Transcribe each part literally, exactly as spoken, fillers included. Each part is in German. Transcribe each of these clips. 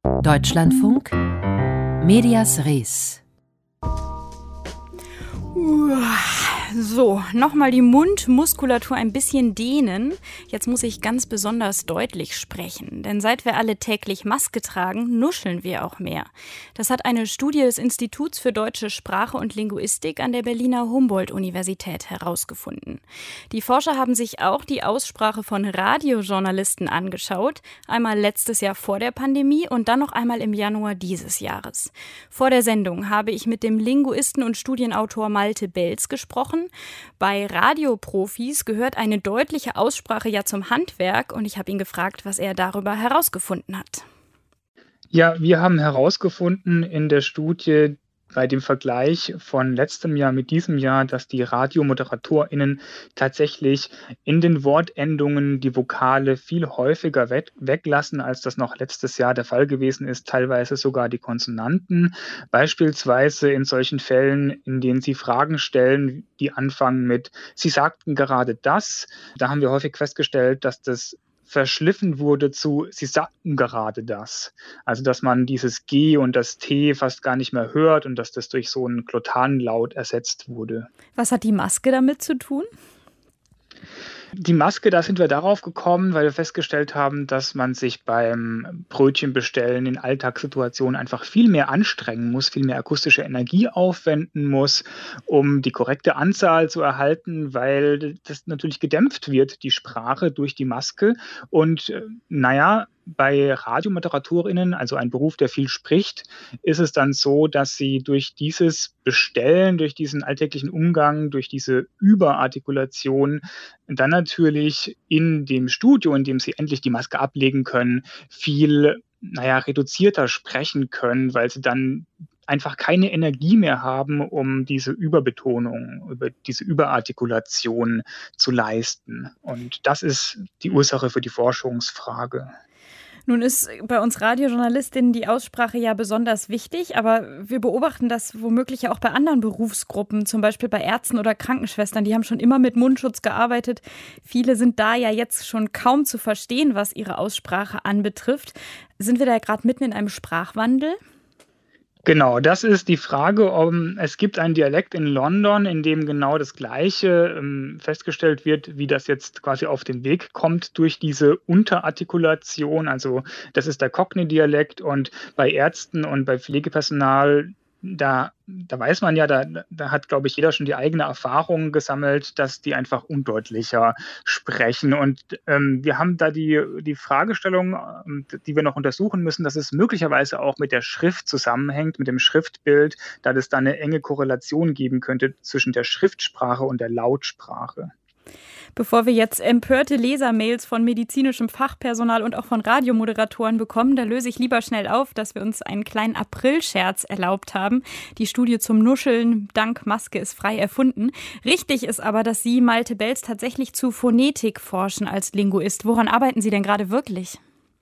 Deutschlandfunk Medias Res. So, nochmal die Mundmuskulatur ein bisschen dehnen. Jetzt muss ich ganz besonders deutlich sprechen, denn seit wir alle täglich Maske tragen, nuscheln wir auch mehr. Das hat eine Studie des Instituts für Deutsche Sprache und Linguistik an der Berliner Humboldt-Universität herausgefunden. Die Forscher haben sich auch die Aussprache von Radiojournalisten angeschaut, einmal letztes Jahr vor der Pandemie und dann noch einmal im Januar dieses Jahres. Vor der Sendung habe ich mit dem Linguisten und Studienautor Malte Belz gesprochen. Bei Radioprofis gehört eine deutliche Aussprache ja zum Handwerk und ich habe ihn gefragt, was er darüber herausgefunden hat. Ja, wir haben herausgefunden in der Studie bei dem Vergleich von letztem Jahr mit diesem Jahr, dass die RadiomoderatorInnen tatsächlich in den Wortendungen die Vokale viel häufiger we- weglassen, als das noch letztes Jahr der Fall gewesen ist, teilweise sogar die Konsonanten. Beispielsweise in solchen Fällen, in denen sie Fragen stellen, die anfangen mit „Sie sagten gerade das“. Da haben wir häufig festgestellt, dass das verschliffen wurde zu „Sie sagten gerade das“. Also, dass man dieses G und das T fast gar nicht mehr hört und dass das durch so einen Glottalenlaut ersetzt wurde. Was hat die Maske damit zu tun? Die Maske, da sind wir darauf gekommen, weil wir festgestellt haben, dass man sich beim Brötchenbestellen in Alltagssituationen einfach viel mehr anstrengen muss, viel mehr akustische Energie aufwenden muss, um die korrekte Anzahl zu erhalten, weil das natürlich gedämpft wird, die Sprache durch die Maske. Und äh, naja, bei RadiomoderatorInnen, also ein Beruf, der viel spricht, ist es dann so, dass sie durch dieses Bestellen, durch diesen alltäglichen Umgang, durch diese Überartikulation dann natürlich in dem Studio, in dem sie endlich die Maske ablegen können, viel, naja, reduzierter sprechen können, weil sie dann einfach keine Energie mehr haben, um diese Überbetonung, über diese Überartikulation zu leisten. Und das ist die Ursache für die Forschungsfrage. Nun ist bei uns Radiojournalistinnen die Aussprache ja besonders wichtig, aber wir beobachten das womöglich ja auch bei anderen Berufsgruppen, zum Beispiel bei Ärzten oder Krankenschwestern. Die haben schon immer mit Mundschutz gearbeitet. Viele sind da ja jetzt schon kaum zu verstehen, was ihre Aussprache anbetrifft. Sind wir da gerade mitten in einem Sprachwandel? Genau, das ist die Frage. Um, es gibt einen Dialekt in London, in dem genau das Gleiche ähm, festgestellt wird, wie das jetzt quasi auf den Weg kommt durch diese Unterartikulation. Also das ist der Cockney-Dialekt und bei Ärzten und bei Pflegepersonal, da, da weiß man ja, da, da hat, glaube ich, jeder schon die eigene Erfahrung gesammelt, dass die einfach undeutlicher sprechen. Und ähm, wir haben da die, die Fragestellung, ähm, die wir noch untersuchen müssen, dass es möglicherweise auch mit der Schrift zusammenhängt, mit dem Schriftbild, da es da eine enge Korrelation geben könnte zwischen der Schriftsprache und der Lautsprache. Bevor wir jetzt empörte Lesermails von medizinischem Fachpersonal und auch von Radiomoderatoren bekommen, da löse ich lieber schnell auf, dass wir uns einen kleinen Aprilscherz erlaubt haben. Die Studie zum Nuscheln dank Maske ist frei erfunden. Richtig ist aber, dass Sie, Malte Belz, tatsächlich zu Phonetik forschen als Linguist. Woran arbeiten Sie denn gerade wirklich?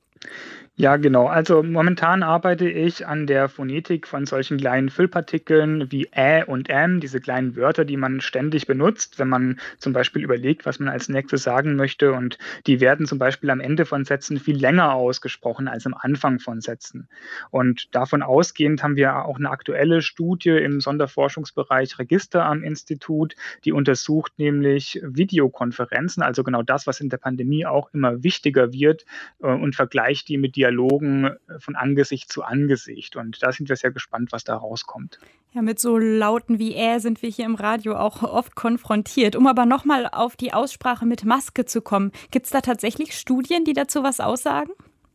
Ja, genau. Also momentan arbeite ich an der Phonetik von solchen kleinen Füllpartikeln wie Ä und Äm, diese kleinen Wörter, die man ständig benutzt, wenn man zum Beispiel überlegt, was man als nächstes sagen möchte. Und die werden zum Beispiel am Ende von Sätzen viel länger ausgesprochen als am Anfang von Sätzen. Und davon ausgehend haben wir auch eine aktuelle Studie im Sonderforschungsbereich Register am Institut, die untersucht nämlich Videokonferenzen, also genau das, was in der Pandemie auch immer wichtiger wird, und vergleicht die mit Dialogen von Angesicht zu Angesicht. Und da sind wir sehr gespannt, was da rauskommt. Ja, mit so Lauten wie Ä sind wir hier im Radio auch oft konfrontiert. Um aber nochmal auf die Aussprache mit Maske zu kommen, gibt es da tatsächlich Studien, die dazu was aussagen?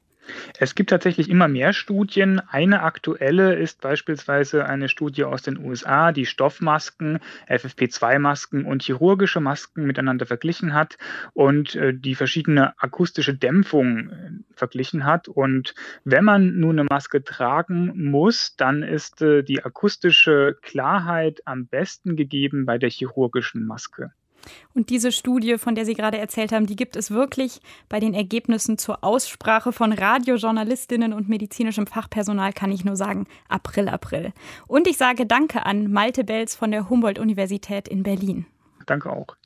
Es gibt tatsächlich immer mehr Studien. Eine aktuelle ist beispielsweise eine Studie aus den U S A, die Stoffmasken, F F P zwei Masken und chirurgische Masken miteinander verglichen hat und äh, die verschiedene akustische Dämpfung äh, verglichen hat. Und wenn man nun eine Maske tragen muss, dann ist äh, die akustische Klarheit am besten gegeben bei der chirurgischen Maske. Und diese Studie, von der Sie gerade erzählt haben, die gibt es wirklich. Bei den Ergebnissen zur Aussprache von Radiojournalistinnen und medizinischem Fachpersonal kann ich nur sagen, April, April. Und ich sage Danke an Malte Belz von der Humboldt-Universität in Berlin. Danke auch.